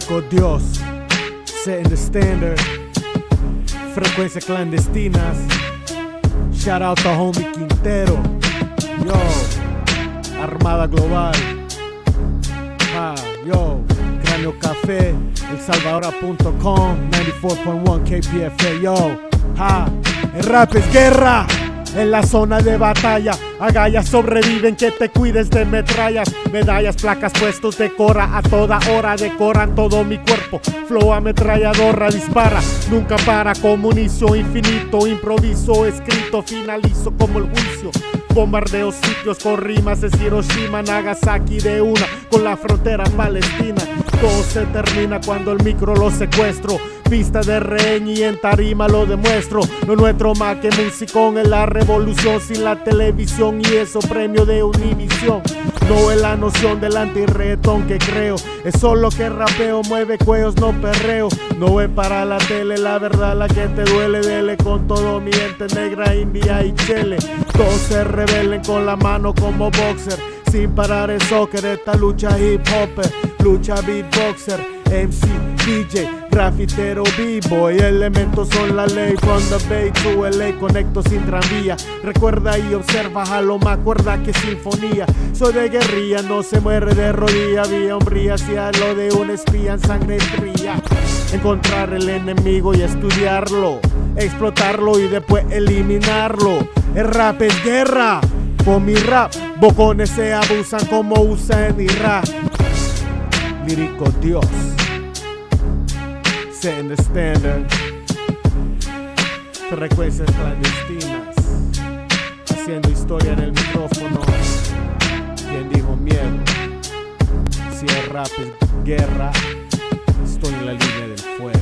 Lírico Dios, setting the standard. Frecuencias clandestinas. Shout out to homie Quintero. Yo, Armada Global. Yo, Cráneo Café, elsalvadora.com, 94.1 KPFA. Yo, el rap es guerra. En la zona de batalla, agallas sobreviven, que te cuides de metrallas. Medallas, placas, puestos de cora, a toda hora decoran todo mi cuerpo. Flow ametralladora, dispara, nunca para, como un inicio infinito. Improviso, escrito, finalizo como el juicio. Bombardeo sitios con rimas, es Hiroshima, Nagasaki de una, con la frontera palestina. Todo se termina cuando el micro lo secuestro. Pista de rehén y en tarima lo demuestro. Lo nuestro más que musicón en la revolución, sin la televisión y eso premio de Univisión. No es la noción del anti-reggaetón que creo, es solo que rapeo, mueve cuellos, no perreo. No es para la tele, la verdad la que te duele. Dele con todo mi gente negra, india y chele. Todos se rebelen con la mano como boxer, sin parar el soccer, esta lucha hip hopper, lucha beatboxer, MC, DJ, grafitero, b-boy, elementos son la ley. From the Bay to LA, conecto sin tranvía. Recuerda y observa, jalo más cuerda que sinfonía. Soy de guerrilla, no se muere de rodilla. Vía hombría hacia lo de un espía en sangre fría. Encontrar el enemigo y estudiarlo, explotarlo y después eliminarlo. El rap es guerra. Por mi rap, bocones se abusan como usan en Irak. Lírico Dios, setting the standard. Frecuencias clandestinas, haciendo historia en el micrófono. ¿Quién dijo miedo? Si el rap es guerra, estoy en la línea del fuego.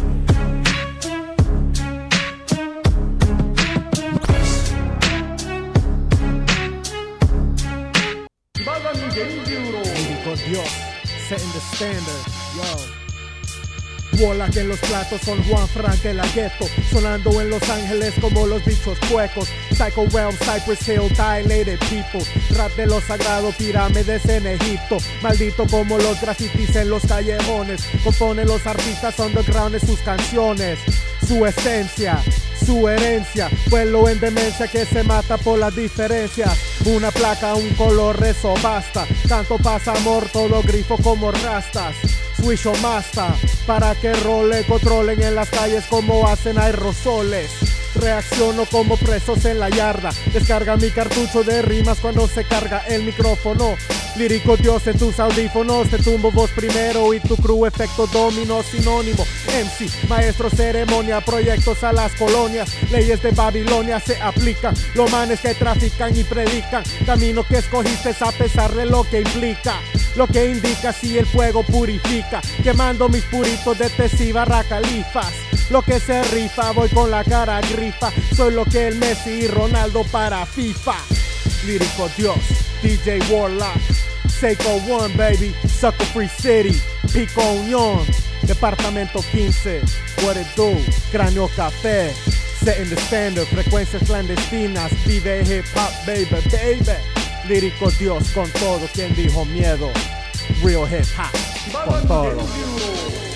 Lírico Dios, setting the standard, yo. Bola que en los platos son Juan Frank de la Ghetto, sonando en Los Ángeles como los bichos cuecos. Psycho Realm, Cypress Hill, Dilated People. Rap de los sagrados, pirámides en Egipto. Maldito como los grafitis en los callejones. Componen los artistas underground en sus canciones. Su esencia, su herencia, pueblo en demencia que se mata por las diferencias. Una placa, un color, eso basta. Tanto pasa amor, todo grifo como rastas. Swish o Masta, para que role, controlen en las calles como hacen aerosoles. Reacciono como presos en la yarda. Descarga mi cartucho de rimas cuando se carga el micrófono. Lírico Dios en tus audífonos, te tumbo vos primero y tu crew efecto domino sinónimo. MC, maestro ceremonia, proyectos a las colonias. Leyes de Babilonia se aplican, los manes que trafican y predican. Camino que escogiste a pesar de lo que implica. Lo que indica si el fuego purifica, quemando mis puritos de Tesi barra Califas. Lo que se rifa, voy con la cara grifa. Soy lo que el Messi y Ronaldo para FIFA. Lírico Dios, DJ Warlock, Seiko One baby, Sucker Free City, Pico Unión, Departamento 15, What it do, Cráneo Café, setting the standard, frecuencias clandestinas, vive hip hop baby, baby. Lírico Dios con todo, quien dijo miedo, real hip hop con todo.